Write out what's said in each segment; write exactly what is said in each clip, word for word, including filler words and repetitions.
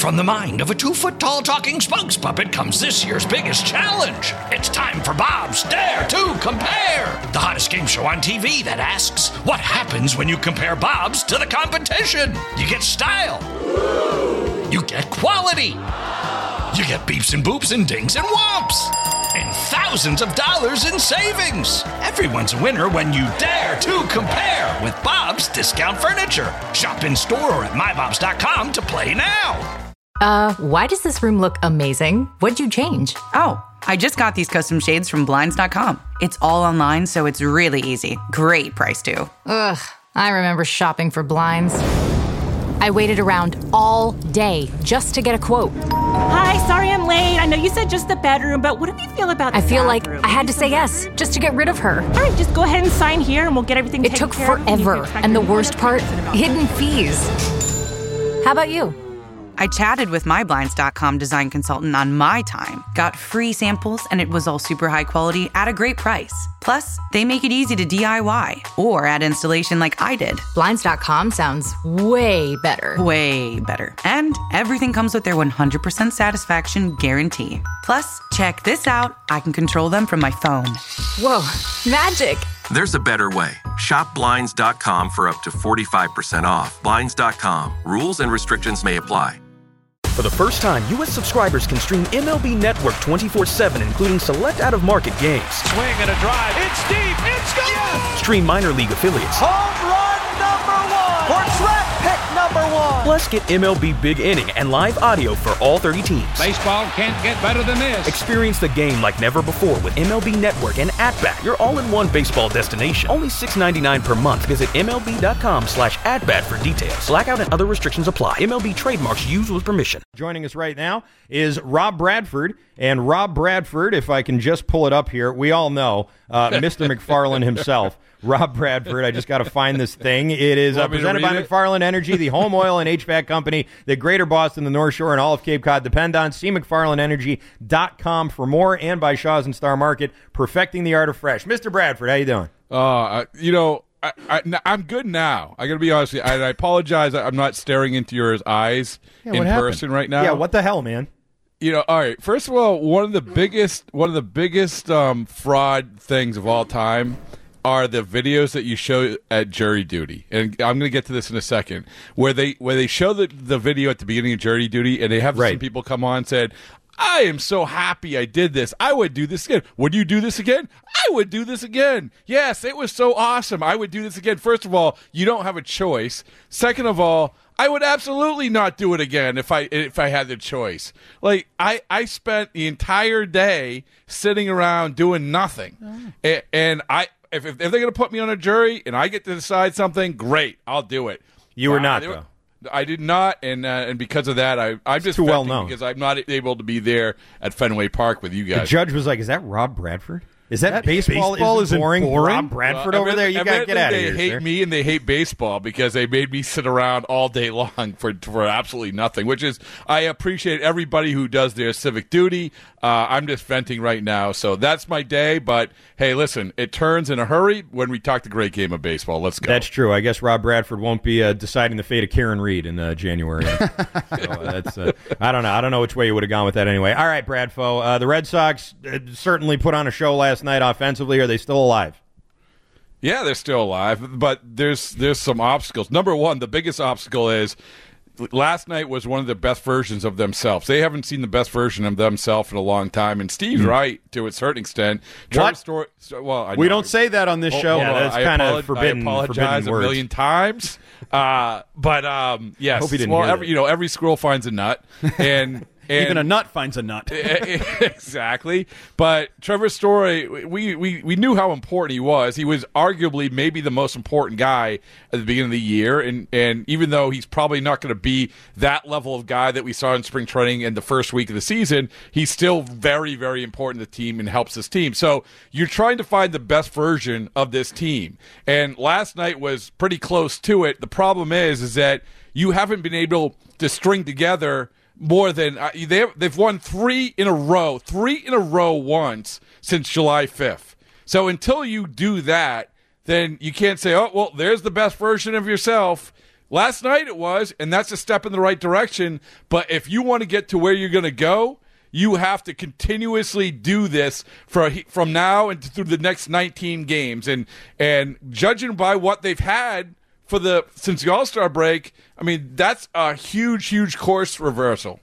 From the mind of a two-foot-tall talking spokes puppet comes this year's biggest challenge. It's time for Bob's Dare to Compare, the hottest game show on T V that asks, what happens when you compare Bobs to the competition? You get style. You get quality. You get beeps and boops and dings and whomps. And thousands of dollars in savings. Everyone's a winner when you dare to compare with Bob's Discount Furniture. Shop in store or at my bobs dot com to play now. Uh, why does this room look amazing? What'd you change? Oh, I just got these custom shades from blinds dot com. It's all online, so it's really easy. Great price, too. Ugh, I remember shopping for blinds. I waited around all day just to get a quote. Hi, sorry I'm late. I know you said just the bedroom, but what do you feel about the I feel bathroom? like I had to say yes, just to get rid of her. All right, just go ahead and sign here and we'll get everything It taken took care of. forever, and the worst part, hidden fees. How about you? I chatted with my blinds dot com design consultant on my time, got free samples, and it was all super high quality at a great price. Plus, they make it easy to D I Y or add installation like I did. blinds dot com sounds way better. Way better. And everything comes with their one hundred percent satisfaction guarantee. Plus, check this out. I can control them from my phone. Whoa, magic. There's a better way. Shop blinds dot com for up to forty-five percent off. blinds dot com. Rules and restrictions may apply. For the first time, U S subscribers can stream M L B Network twenty-four seven, including select out-of-market games. Swing and a drive. It's deep. It's gone. Yes. Stream minor league affiliates. Home run number one. Or draft pick number one. Plus, get M L B Big Inning and live audio for all thirty teams. Baseball can't get better than this. Experience the game like never before with M L B Network and At-Bat, your all-in-one baseball destination. Only six ninety-nine per month. Visit M L B dot com slash at-bat for details. Blackout and other restrictions apply. M L B trademarks used with permission. Joining us right now is Rob Bradford. And Rob Bradford, if I can just pull it up here, we all know uh, Mister McFarland himself. Rob Bradford, I just got to find this thing. It is uh, presented by it? McFarland Energy, the home oil and H V A C company that Greater Boston, the North Shore, and all of Cape Cod depend on. See mcfarland energy dot com for more, and by Shaw's and Star Market, perfecting the art of fresh. Mister Bradford, how you doing? Uh, you know, I, I, I'm good now. I got to be honest with you. I, I apologize. I'm not staring into your eyes yeah, in happened? person right now. Yeah, what the hell, man? You know, all right. First of all, one of the biggest, one of the biggest um, fraud things of all time are the videos that you show at jury duty, and I'm going to get to this in a second. Where they where they show the the video at the beginning of jury duty, and they have right. some people come on and said, I am so happy I did this. I would do this again. Would you do this again? I would do this again. Yes, it was so awesome. I would do this again. First of all, you don't have a choice. Second of all, I would absolutely not do it again if I if I had the choice. Like, I, I spent the entire day sitting around doing nothing. Oh. And, and I if, if they're going to put me on a jury and I get to decide something, great, I'll do it. You were not, uh, though. I did not, and uh, and because of that, I, I'm just too well known because I'm not able to be there at Fenway Park with you guys. The judge was like, is that Rob Bradford? Is that, that baseball, baseball is boring? boring? Rob Bradford well, over there? You got to get out of here, They hate sir. me and they hate baseball because they made me sit around all day long for for absolutely nothing, which is, I appreciate everybody who does their civic duty. Uh, I'm just venting right now, so that's my day. But, hey, listen, it turns in a hurry when we talk the great game of baseball. Let's go. That's true. I guess Rob Bradford won't be uh, deciding the fate of Karen Reed in uh, January. so, uh, that's uh, I don't know. I don't know which way you would have gone with that anyway. All right, Bradfo. Uh, the Red Sox uh, certainly put on a show last night offensively. Are they still alive? Yeah, they're still alive, but there's there's some obstacles. Number one, the biggest obstacle is last night was one of the best versions of themselves. They haven't seen the best version of themselves in a long time, and Steve's mm. right to a certain extent. What? Story, well, I we know. don't say that on this well, show. Well, yeah, that's kind of forbidden. I apologize forbidden a words. million times, uh, but um, yes. Hope he didn't well, hear every, that. you know, every squirrel finds a nut, and. And even a nut finds a nut. Exactly. But Trevor Story, we, we, we knew how important he was. He was arguably maybe the most important guy at the beginning of the year. And, and even though he's probably not going to be that level of guy that we saw in spring training in the first week of the season, he's still very, very important to the team and helps this team. So you're trying to find the best version of this team. And last night was pretty close to it. The problem is, is that you haven't been able to string together more than uh, they have, they've won three in a row, three in a row once since July fifth. So until you do that, then you can't say, oh, well, there's the best version of yourself. Last night it was, and that's a step in the right direction. But if you want to get to where you're going to go, you have to continuously do this for, from now and through the next nineteen games. And and judging by what they've had for the since the All-Star break, I mean, that's a huge, huge course reversal.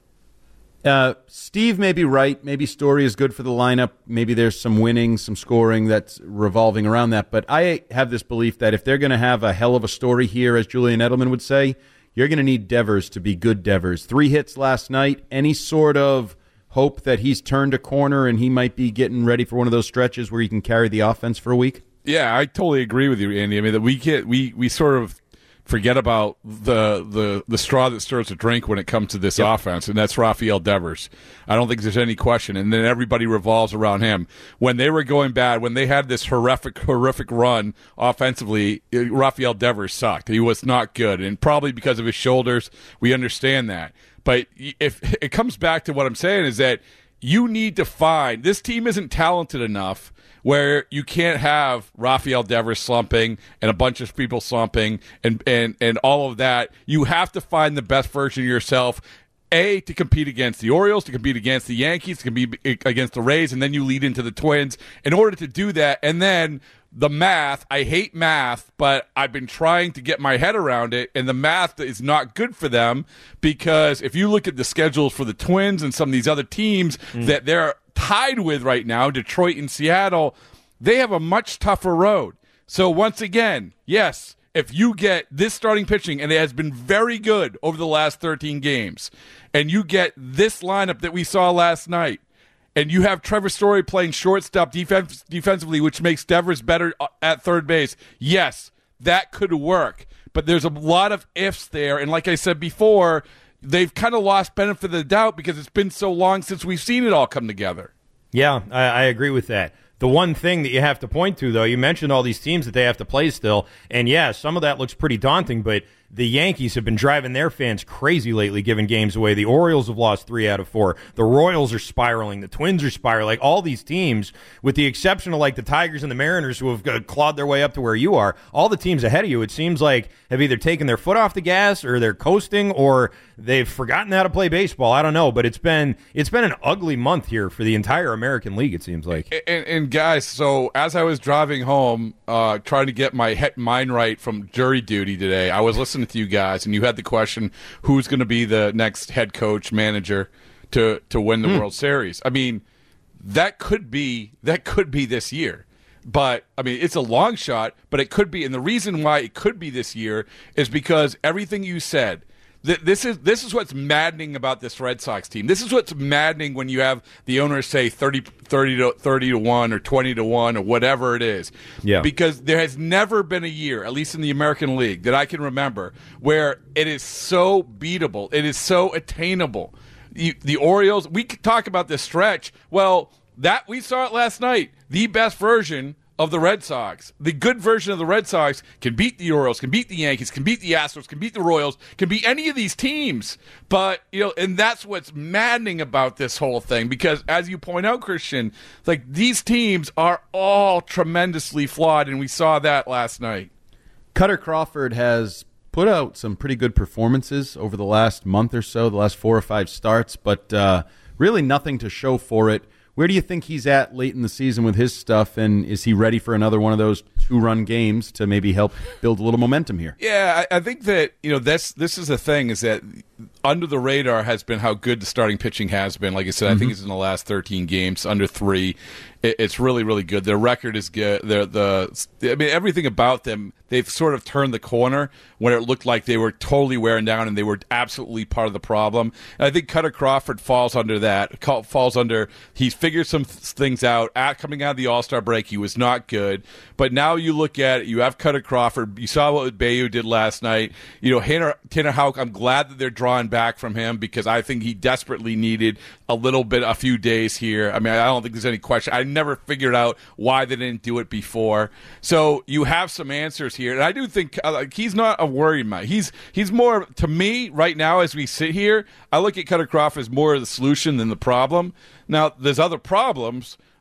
Uh, Steve may be right. Maybe Story is good for the lineup. Maybe there's some winning, some scoring that's revolving around that. But I have this belief that if they're going to have a hell of a story here, as Julian Edelman would say, you're going to need Devers to be good Devers. Three hits last night. Any sort of hope that he's turned a corner and he might be getting ready for one of those stretches where he can carry the offense for a week? Yeah, I totally agree with you, Andy. I mean, that we get we we sort of forget about the the the straw that stirs the drink when it comes to this yep. offense, and that's Rafael Devers. I don't think there's any question. And then everybody revolves around him. When they were going bad, when they had this horrific, horrific run offensively, Rafael Devers sucked. He was not good, and probably because of his shoulders. We understand that. But if it comes back to what I'm saying is that you need to find – this team isn't talented enough where you can't have Rafael Devers slumping and a bunch of people slumping and, and, and all of that. You have to find the best version of yourself, A, to compete against the Orioles, to compete against the Yankees, to compete against the Rays, and then you lead into the Twins. In order to do that, and then – the math, I hate math, but I've been trying to get my head around it, and the math is not good for them because if you look at the schedules for the Twins and some of these other teams mm. that they're tied with right now, Detroit and Seattle, they have a much tougher road. So once again, yes, if you get this starting pitching, and it has been very good over the last thirteen games, and you get this lineup that we saw last night, and you have Trevor Story playing shortstop defense, defensively, which makes Devers better at third base. Yes, that could work. But there's a lot of ifs there. And like I said before, they've kind of lost benefit of the doubt because it's been so long since we've seen it all come together. Yeah, I, I agree with that. The one thing that you have to point to, though, you mentioned all these teams that they have to play still. And, yeah, some of that looks pretty daunting, but the Yankees have been driving their fans crazy lately, giving games away. The Orioles have lost three out of four. The Royals are spiraling. The Twins are spiraling. Like, all these teams, with the exception of, like, the Tigers and the Mariners who have uh, clawed their way up to where you are, all the teams ahead of you, it seems like, have either taken their foot off the gas or they're coasting or they've forgotten how to play baseball. I don't know, but it's been it's been an ugly month here for the entire American League, it seems like. And, and guys, so as I was driving home, uh, trying to get my head, mind right from jury duty today, I was listening to you guys, and you had the question, who's going to be the next head coach, manager to to win the mm. World Series? I mean, that could be that could be this year. But, I mean, it's a long shot, but it could be. And the reason why it could be this year is because everything you said, th- this is this is what's maddening about this Red Sox team. This is what's maddening when you have the owners say thirty, thirty to thirty to one or twenty to one or whatever it is. Yeah. Because there has never been a year, at least in the American League, that I can remember, where it is so beatable. It is so attainable. You, the Orioles, we could talk about this stretch. Well, that we saw it last night. The best version of the Red Sox, the good version of the Red Sox, can beat the Orioles, can beat the Yankees, can beat the Astros, can beat the Royals, can beat any of these teams. But, you know, and that's what's maddening about this whole thing, because as you point out, Christian, like, these teams are all tremendously flawed, and we saw that last night. Cutter Crawford has put out some pretty good performances over the last month or so, the last four or five starts, but uh, really nothing to show for it. Where do you think he's at late in the season with his stuff, and is he ready for another one of those two-run games to maybe help build a little momentum here? Yeah, I, I think that, you know, this this is the thing, is that under the radar has been how good the starting pitching has been. Like I said, mm-hmm. I think it's in the last thirteen games, under three. It, it's really, really good. Their record is good. They're, the I mean, everything about them, they've sort of turned the corner when it looked like they were totally wearing down and they were absolutely part of the problem. And I think Cutter Crawford falls under that, falls under, he's figured some th- things out. At, coming out of the All-Star break, he was not good. But now you look at it, you have Cutter Crawford. You saw what Bayu did last night. You know, Tanner, Tanner Houck, I'm glad that they're drawing back from him because I think he desperately needed a little bit, a few days here. I mean, I don't think there's any question. I never figured out why they didn't do it before. So you have some answers here. And I do think uh, like, he's not a worry man. He's he's more, to me, right now as we sit here, I look at Cutter Crawford as more of the solution than the problem. Now, there's other problems,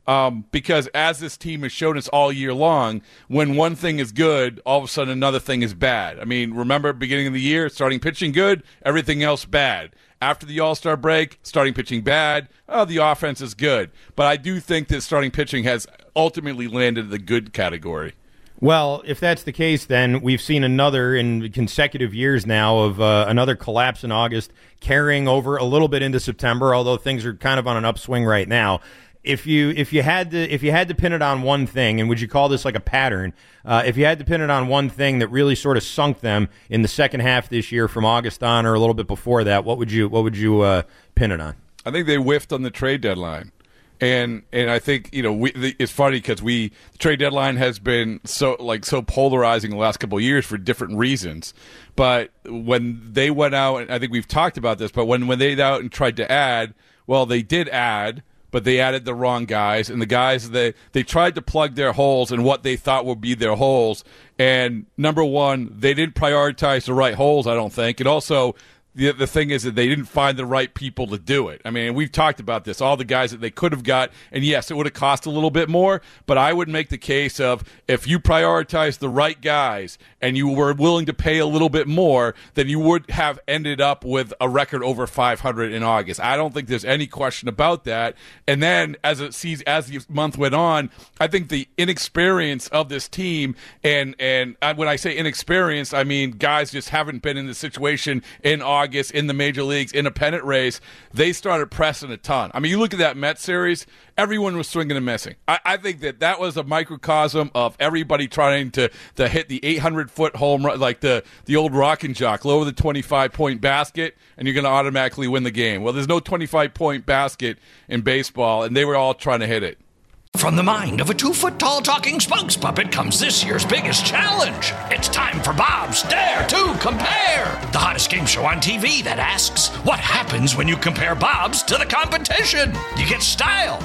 Um, because as this team has shown us all year long, when one thing is good, all of a sudden another thing is bad. I mean, remember beginning of the year, starting pitching good, everything else bad. After the All-Star break, starting pitching bad, oh, the offense is good. But I do think that starting pitching has ultimately landed in the good category. Well, if that's the case, then we've seen another in consecutive years now of uh, another collapse in August, carrying over a little bit into September, although things are kind of on an upswing right now. If you if you had to if you had to pin it on one thing, and would you call this like a pattern? Uh, if you had to pin it on one thing that really sort of sunk them in the second half this year, from August on or a little bit before that, what would you what would you uh, pin it on? I think they whiffed on the trade deadline, and and I think you know we, the, it's funny because we the trade deadline has been so like so polarizing the last couple of years for different reasons. But when they went out, and I think we've talked about this, but when when they went out and tried to add, well, they did add. But they added the wrong guys, and the guys they they tried to plug their holes in what they thought would be their holes. And number one, they didn't prioritize the right holes, I don't think. And also, the the thing is that they didn't find the right people to do it. I mean, we've talked about this, all the guys that they could have got, and yes, it would have cost a little bit more, but I would make the case of if you prioritize the right guys and you were willing to pay a little bit more, then you would have ended up with a record over five hundred in August. I don't think there's any question about that. And then as it sees as the month went on, I think the inexperience of this team, and and when I say inexperienced, I mean guys just haven't been in the situation in August August in the major leagues in a pennant race, they started pressing a ton. I mean, you look at that Mets series, everyone was swinging and missing. I, I think that that was a microcosm of everybody trying to, to hit the eight hundred foot home run, like the, the old rock and jock, lower the twenty-five point basket, and you're going to automatically win the game. Well, there's no twenty-five point basket in baseball, and they were all trying to hit it. From the mind of a two-foot-tall talking spokes puppet comes this year's biggest challenge. It's time for Bob's Dare to Compare, the hottest game show on T V that asks, what happens when you compare Bob's to the competition? You get style.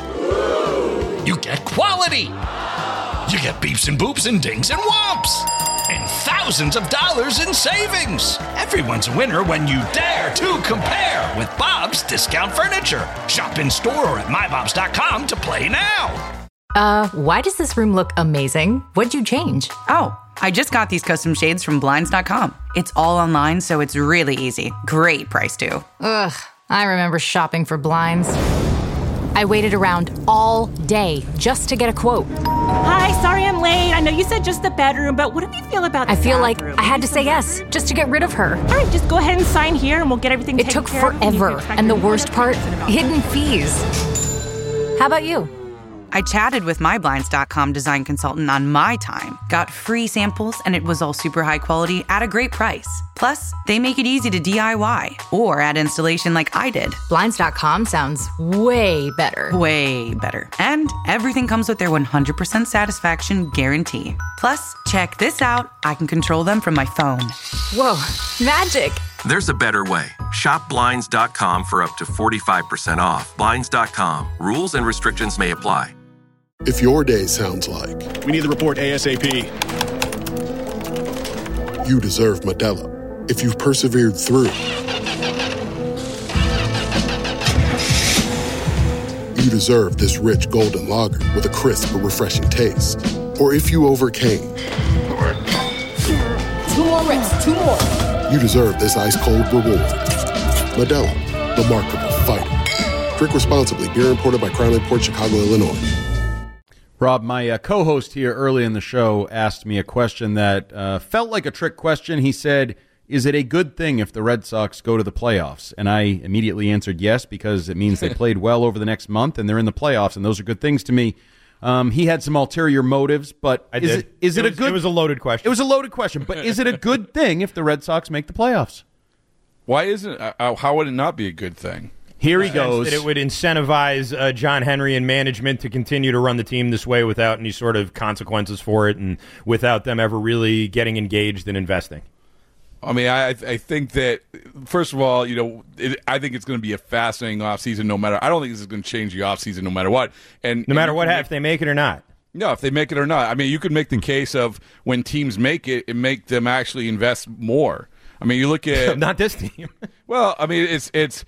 You get quality. You get beeps and boops and dings and whomps. And thousands of dollars in savings. Everyone's a winner when you dare to compare with Bob's Discount Furniture. Shop in store or at my bobs dot com to play now. Uh, why does this room look amazing? What'd you change? Oh, I just got these custom shades from blinds dot com. It's all online, so it's really easy. Great price, too. Ugh, I remember shopping for blinds. I waited around all day just to get a quote. Hi, sorry I'm late. I know you said just the bedroom, but what do you feel about the I feel bathroom? like I had to say yes just to get rid of her. All right, just go ahead and sign here and we'll get everything It taken took care of. forever, and the worst part, hidden fees. How about you? I chatted with my blinds dot com design consultant on my time, got free samples, and it was all super high quality at a great price. Plus, they make it easy to D I Y or add installation like I did. blinds dot com sounds way better. Way better. And everything comes with their one hundred percent satisfaction guarantee. Plus, check this out. I can control them from my phone. Whoa, magic. There's a better way. Shop Blinds dot com for up to forty-five percent off. Blinds dot com. Rules and restrictions may apply. If your day sounds like, we need the report ASAP. You deserve Modelo. If you've persevered through, you deserve this rich golden lager with a crisp but refreshing taste. Or if you overcame. Two more reps, two more. You deserve this ice-cold reward. Modelo, the Remarkable Fighter. Drink responsibly. Beer imported by Crown Imports, Chicago, Illinois. Rob, my uh, co-host here early in the show asked me a question that uh, felt like a trick question. He said, is it a good thing if the Red Sox go to the playoffs? And I immediately answered yes, because it means they played well over the next month and they're in the playoffs, and those are good things to me. Um, he had some ulterior motives, but I is did. it is it, it was, a good? It was a loaded question. It was a loaded question, but is it a good thing if the Red Sox make the playoffs? Why isn't? Uh, how would it not be a good thing? Here he goes. That it would incentivize uh, John Henry and management to continue to run the team this way without any sort of consequences for it, and without them ever really getting engaged in investing. I mean, I I think that, first of all, you know, it, I think it's going to be a fascinating offseason no matter. I don't think this is going to change the offseason no matter what. And no matter what, make, if they make it or not. No, if they make it or not. I mean, you could make the case of when teams make it, it make them actually invest more. I mean, you look at not this team. Well, I mean, it's it's.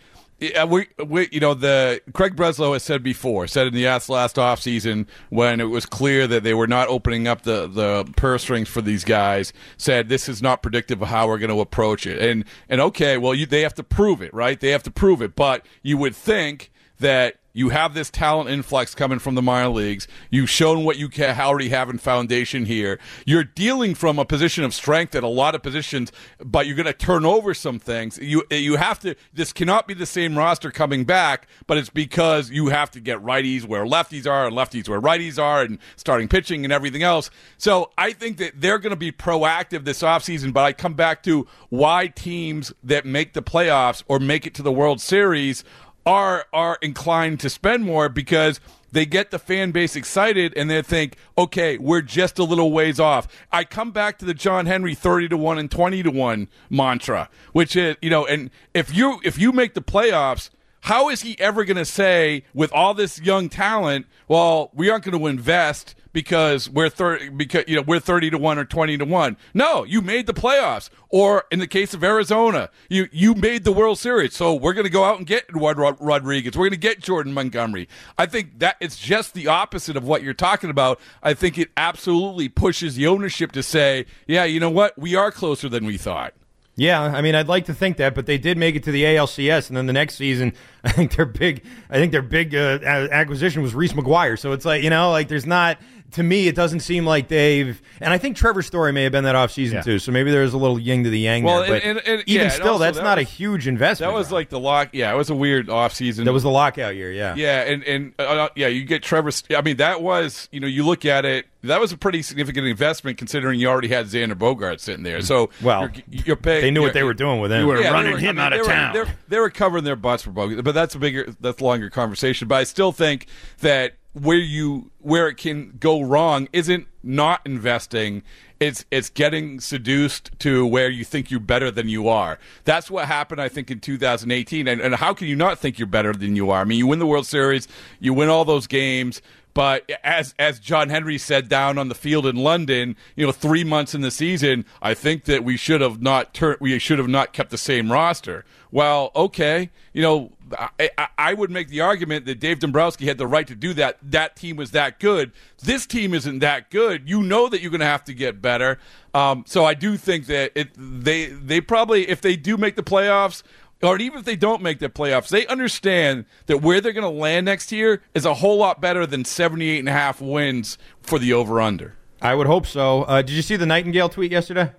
Yeah, we, we, you know, the Craig Breslow has said before, said in the last last offseason when it was clear that they were not opening up the, the purse strings for these guys, said this is not predictive of how we're going to approach it. And and okay, well, you, they have to prove it, right? They have to prove it. But you would think that you have this talent influx coming from the minor leagues. You've shown what you can already have in foundation here. You're dealing from a position of strength at a lot of positions, but you're going to turn over some things. You you have to. This cannot be the same roster coming back, but it's because you have to get righties where lefties are and lefties where righties are and starting pitching and everything else. So I think that they're going to be proactive this offseason, but I come back to why teams that make the playoffs or make it to the World Series are are inclined to spend more because they get the fan base excited and they think, okay, we're just a little ways off. I come back to the John Henry thirty to one and twenty to one mantra, which is, you know, and if you if you make the playoffs, how is he ever going to say with all this young talent, well, we aren't going to invest because we're thirty because you know we're thirty to one or twenty to one. No, you made the playoffs. Or in the case of Arizona, you you made the World Series. So we're going to go out and get Eduardo Rodriguez. We're going to get Jordan Montgomery. I think that it's just the opposite of what you're talking about. I think it absolutely pushes the ownership to say, yeah, you know what? We are closer than we thought. Yeah, I mean, I'd like to think that, but they did make it to the A L C S, and then the next season, I think their big, I think their big uh, acquisition was Reese McGuire. So it's like, you know, like there's not. To me, it doesn't seem like they've, and I think Trevor Story may have been that offseason yeah. too. So maybe there's a little yin to the yang well, there. But and, and, and, even yeah, still, that's that not was, a huge investment. That was like the lock. Yeah, it was a weird offseason. That was the lockout year. Yeah. Yeah, and and uh, yeah, you get Trevor. I mean, that was, you know, you look at it. That was a pretty significant investment considering you already had Xander Bogaerts sitting there. So well, you're, you're paying. They knew what they were doing with him. You were yeah, running were, him I mean, out of they town. Were, they were covering their butts for Bogaerts, but that's a bigger, that's a longer conversation. But I still think that where you where it can go wrong isn't not investing. It's it's getting seduced to where you think you're better than you are. That's what happened, I think, in two thousand eighteen. And, and how can you not think you're better than you are? I mean, you win the World Series, you win all those games. But as as John Henry said down on the field in London, you know, three months in the season, I think that we should have not tur- we should have not kept the same roster. Well, okay, you know, I, I, I would make the argument that Dave Dombrowski had the right to do that. That team was that good. This team isn't that good. You know that you're going to have to get better. Um, so I do think that it they they probably, if they do make the playoffs, or even if they don't make the playoffs, they understand that where they're going to land next year is a whole lot better than seventy-eight and a half wins for the over-under. I would hope so. Uh, did you see the Nightingale tweet yesterday?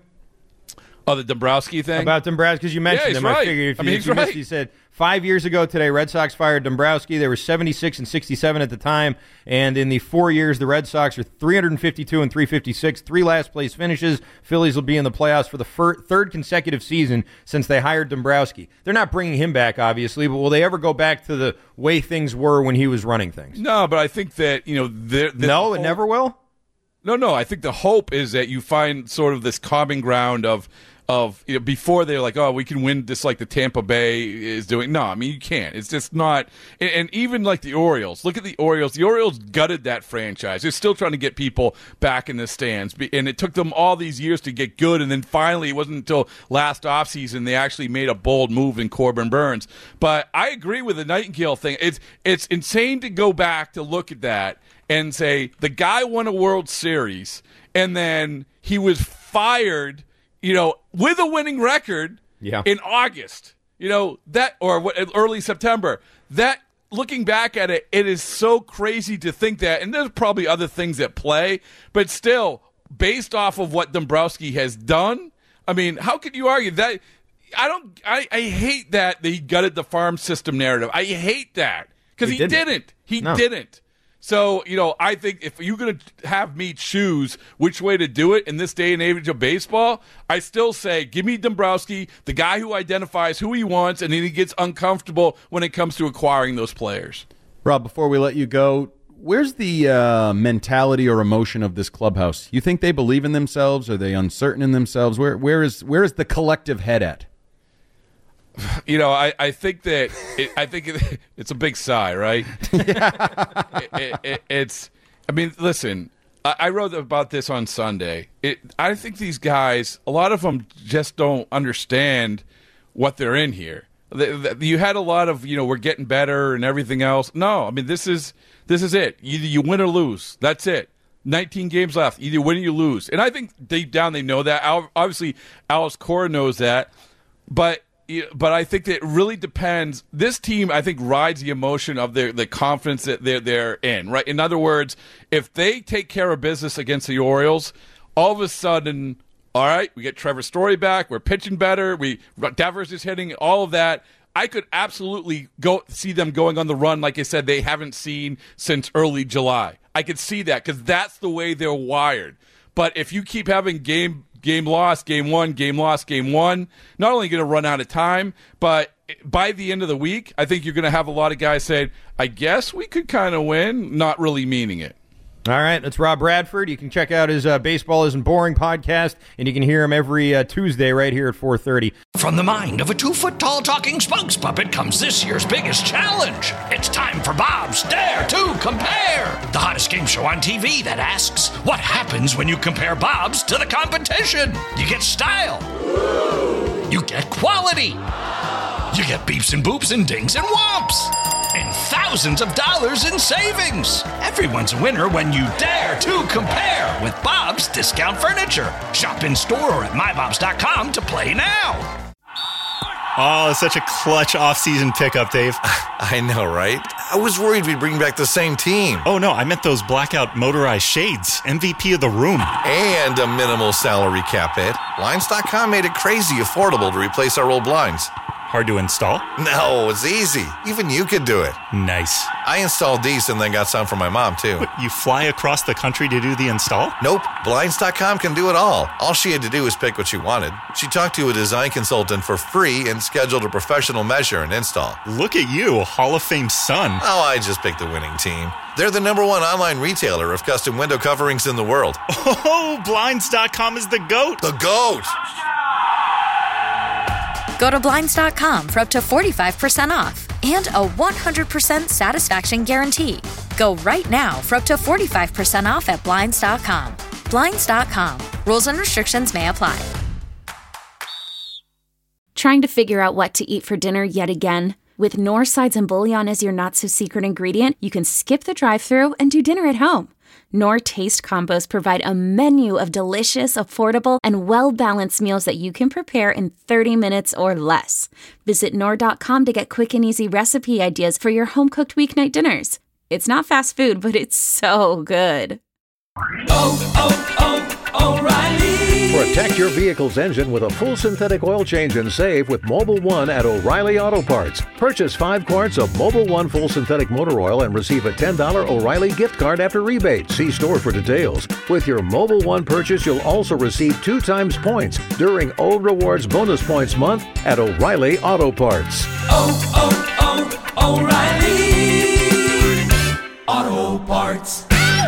Oh, the Dombrowski thing? About Dombrowski, because you mentioned yeah, him. Right. I figured if I you, mean, if you right. missed, he said, five years ago today, Red Sox fired Dombrowski. They were seventy-six and sixty-seven at the time, and in the four years, the Red Sox are three fifty-two and three fifty-six, three last-place finishes. Phillies will be in the playoffs for the fir- third consecutive season since they hired Dombrowski. They're not bringing him back, obviously, but will they ever go back to the way things were when he was running things? No, but I think that, you know... The, the no, whole, it never will? No, no, I think the hope is that you find sort of this common ground of... Of you know, before they're like, oh, we can win this like the Tampa Bay is doing. No, I mean, you can't. It's just not. And, and even like the Orioles, look at the Orioles. The Orioles gutted that franchise. They're still trying to get people back in the stands. And it took them all these years to get good. And then finally, it wasn't until last offseason they actually made a bold move in Corbin Burns. But I agree with the Nightingale thing. It's, it's insane to go back to look at that and say the guy won a World Series and then he was fired, you know, with a winning record yeah. in August, you know, that or what, early September. That, looking back at it, it is so crazy to think that, and there's probably other things at play, but still, based off of what Dombrowski has done, I mean, how could you argue that? I don't, I, I hate that he gutted the farm system narrative. I hate that because he, he didn't. didn't. He no. didn't. So, you know, I think if you're going to have me choose which way to do it in this day and age of baseball, I still say give me Dombrowski, the guy who identifies who he wants, and then he gets uncomfortable when it comes to acquiring those players. Rob, before we let you go, where's the uh, mentality or emotion of this clubhouse? You think they believe in themselves? Are they uncertain in themselves? Where, where is where is the collective head at? You know, I, I think that it, I think it, it's a big sigh, right? it, it, it, it's, I mean, listen, I, I wrote about this on Sunday. It, I think these guys, a lot of them just don't understand what they're in here. the, the, you had a lot of, you know, we're getting better and everything else. No, I mean, this is this is it. Either you win or lose. That's it. nineteen games left. Either win or you lose. And I think deep down they know that. Obviously, Alex Cora knows that. But but I think that it really depends. This team, I think, rides the emotion of their the confidence that they're, they're in. Right. In other words, if they take care of business against the Orioles, all of a sudden, all right, we get Trevor Story back. We're pitching better. We Devers is hitting, all of that. I could absolutely go see them going on the run, like I said, they haven't seen since early July. I could see that because that's the way they're wired. But if you keep having game game lost, game one, game lost, game one, not only going to run out of time, but by the end of the week, I think you're going to have a lot of guys saying, I guess we could kind of win, not really meaning it. All right, that's Rob Bradford. You can check out his uh, Baseball Isn't Boring podcast, and you can hear him every uh, Tuesday right here at four thirty. From the mind of a two-foot-tall talking spokes puppet comes this year's biggest challenge. It's time for Bob's Dare to Compare, the hottest game show on T V that asks, what happens when you compare Bob's to the competition? You get style. You get quality. You get beeps and boops and dings and whomps. And thousands of dollars in savings. Everyone's a winner when you dare to compare with Bob's Discount Furniture. Shop in store or at my bobs dot com to play now. Oh, such a clutch off-season pickup, Dave. I know, right? I was worried we'd bring back the same team. Oh, no, I meant those blackout motorized shades. M V P of the room. And a minimal salary cap hit. Blinds dot com made it crazy affordable to replace our old blinds. Hard to install? No, it's easy. Even you could do it. Nice. I installed these and then got some for my mom, too. What, you fly across the country to do the install? Nope. Blinds dot com can do it all. All she had to do was pick what she wanted. She talked to a design consultant for free and scheduled a professional measure and install. Look at you, Hall of Fame son. Oh, I just picked the winning team. They're the number one online retailer of custom window coverings in the world. Oh, Blinds dot com is the GOAT. The GOAT! Go to Blinds dot com for up to forty-five percent off and a one hundred percent satisfaction guarantee. Go right now for up to forty-five percent off at Blinds dot com. Blinds dot com. Rules and restrictions may apply. Trying to figure out what to eat for dinner yet again? With Knorr Sides and Bouillon as your not-so-secret ingredient, you can skip the drive-thru and do dinner at home. Knorr Taste Combos provide a menu of delicious, affordable, and well-balanced meals that you can prepare in thirty minutes or less. Visit Knorr dot com to get quick and easy recipe ideas for your home-cooked weeknight dinners. It's not fast food, but it's so good. Oh, oh, oh, O'Reilly! Protect your vehicle's engine with a full synthetic oil change and save with Mobil one at O'Reilly Auto Parts. Purchase five quarts of Mobil one full synthetic motor oil and receive a ten dollars O'Reilly gift card after rebate. See store for details. With your Mobil one purchase, you'll also receive two times points during O Rewards Bonus Points Month at O'Reilly Auto Parts. Oh, oh, oh, O'Reilly Auto Parts.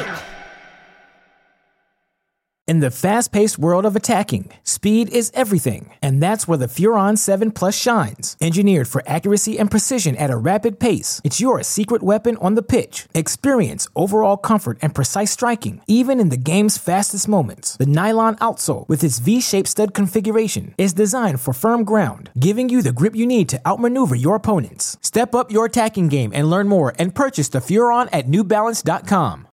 In the fast-paced world of attacking, speed is everything, and that's where the Furon seven Plus shines. Engineered for accuracy and precision at a rapid pace, it's your secret weapon on the pitch. Experience overall comfort and precise striking, even in the game's fastest moments. The nylon outsole, with its V-shaped stud configuration, is designed for firm ground, giving you the grip you need to outmaneuver your opponents. Step up your attacking game and learn more and purchase the Furon at New Balance dot com.